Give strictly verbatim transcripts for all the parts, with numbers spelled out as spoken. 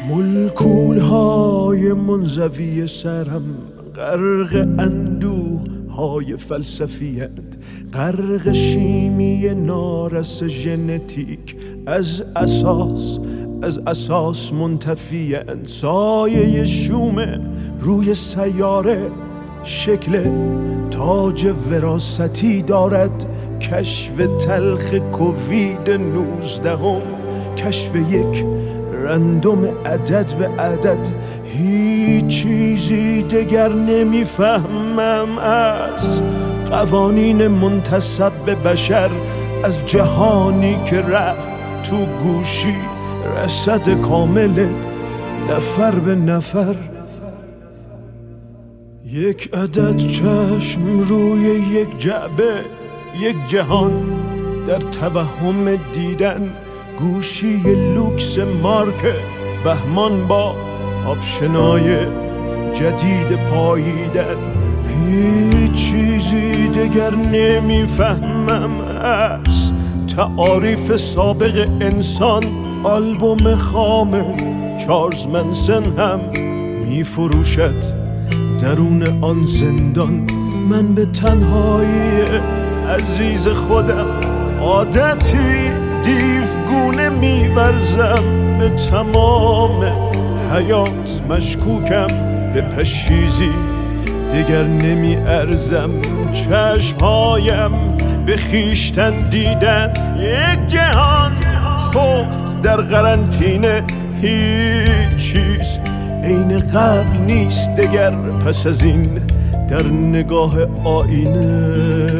ملکولهای منزوی سرم غرق اندوه های فلسفیت، غرق شیمی نارس ژنتیک، از اساس از اساس منتفی‌اند. سایه شومه روی سیاره شکل تاج وراثتی دارد. کشف تلخ کووید نوزدهم، کشف یک رندوم عدد به عدد. هیچ چیزی دگر نمیفهمم از قوانین منتسب به بشر، از جهانی که رفت تو گوشی رصد کامل نفر به نفر. یک عدد چشم روی یک جعبه، یک جهان در توهم دیدن. گوشی لوکس مارک بهمان با آپشنای جدید پاییدن. هیچ چیزی دگر نمیفهمم از تعاریف سابق انسان. آلبوم خام چارلز منسن هم میفروشد درون آن زندان. من به تنهایی عزیز خودم عادتی دیوگونه می‌ورزم. به تمام حیات مشکوکم، به پشیزی دیگر نمی ارزم. چشمهایم به خیشتن دیدن، یک جهان خفت در قرنطینه. هیچ چیز عین قبل نیست دگر پس از این در نگاه آینه.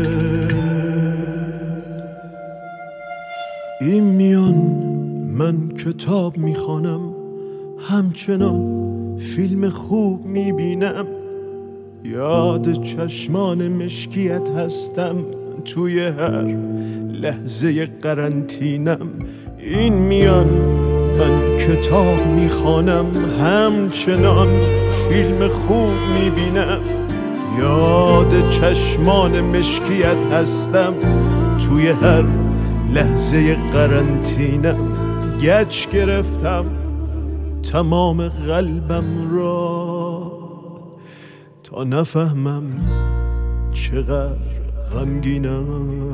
این میان من کتاب میخوانم، همچنان فیلم خوب میبینم. یاد چشمان مشکیت هستم توی هر لحظه قرنطینم. این میان من کتاب میخوانم، همچنان فیلم خوب میبینم. یاد چشمان مشکیت هستم توی هر لحظه قرنطینم. گچ گرفتم تمام قلبم را تا نفهمم چقدر غمگینم.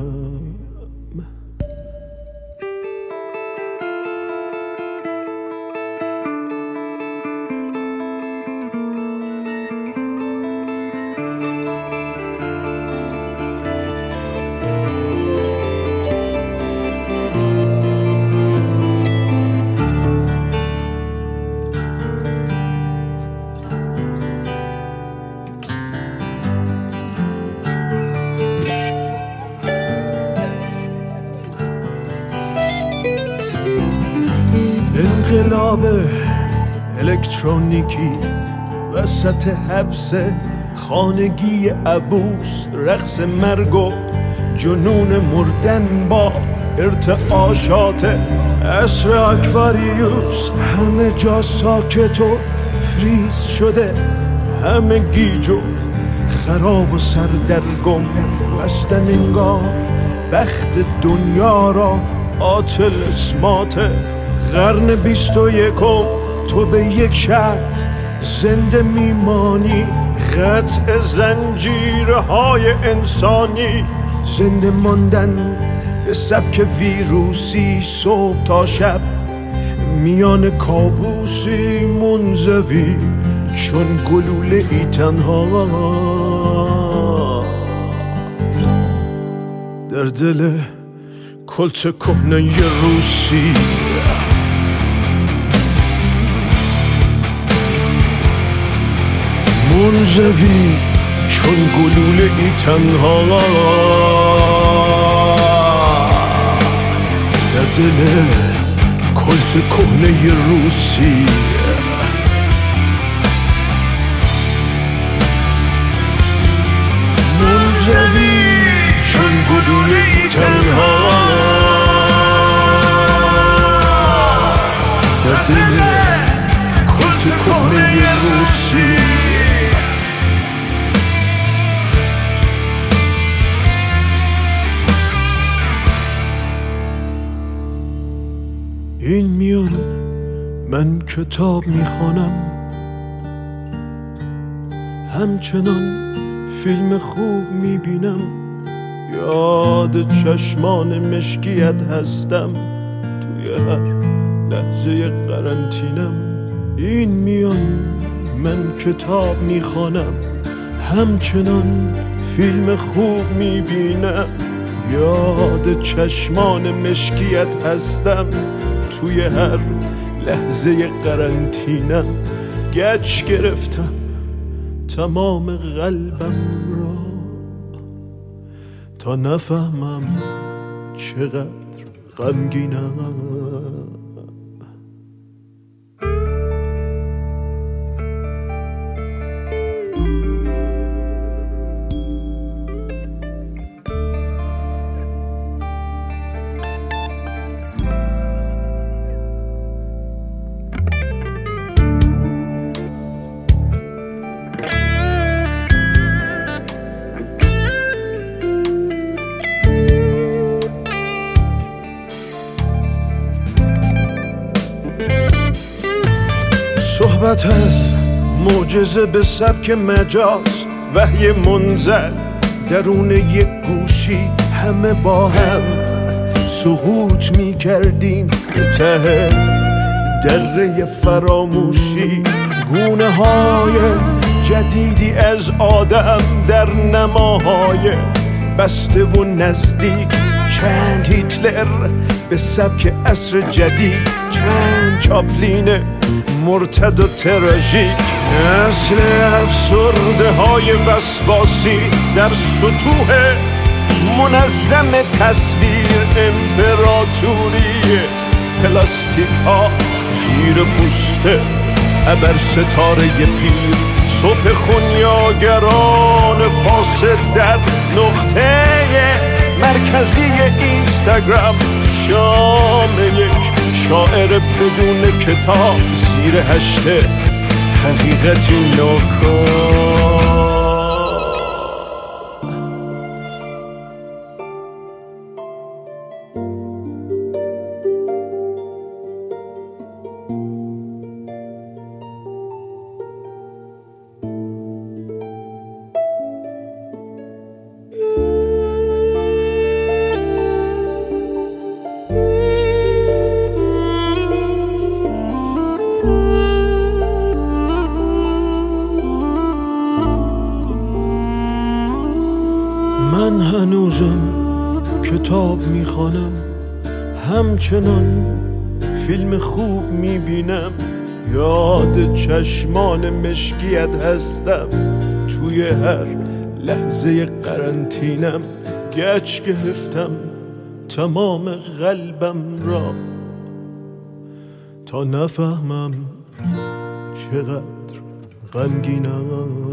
انقلاب الکترونیکی وسط حبس خانگی عبوس، رقص مرگ و جنون مردن با ارتعاشات عصر اکواریوس. همه جا ساکت و فریز شده، همه گیج و خراب و سردرگم. بستن انگار بخت دنیا را عاطل اسمات قرن بیست و یکم. تو به یک شرط زنده میمانی، قطع زنجیرهای انسانی. زنده ماندن به سبک ویروسی، صبح تا شب میان کابوسی منزوی چون گلوله ای تنها در دل کلت کهنه ی روسی. منزوی چون گلوله ای تنها در دل کلت کهنه ی روسی. منزوی چون گلوله ای تنها در دل کلت کهنه ی روسی. این میون من کتاب میخوانم، همچنان فیلم خوب میبینم، یاد چشمان مشکیت هستم توی هر لحظه قرنطینم. این میان من کتاب میخوانم، همچنان فیلم خوب میبینم، یاد چشمان مشکیت هستم توی هر لحظه قرنطینم. گچ گرفتم تمام قلبم را تا نفهمم چقدر غمگینم. صحبت از معجزه به سبک مجاز، وحی منزل درون یک گوشی، همه با هم سقوط می کردیم به ته دره فراموشی. گونه های جدیدی از آدم در نماهای بسته و نزدیک، چند هیتلر به سبک عصر جدید، چند چاپلین مرتد و تراژیک. نسل افسرده های وسواسی در سطوح منظم تصویر، امپراتوری پلاستیک ها زیر پوست ابر ستاره پیر، صبح خونیاگران فاسد در نقطه مرکزی اینستاگرام، شام یک شاعر بدون کتاب زیر هشت حقیقتی ناکام. من هنوزم کتاب میخوانم، همچنان فیلم خوب میبینم، یاد چشمان مشکیت هستم توی هر لحظه قرنطینم. گچ گرفتم تمام قلبم را تا نفهمم چقدر غمگینم.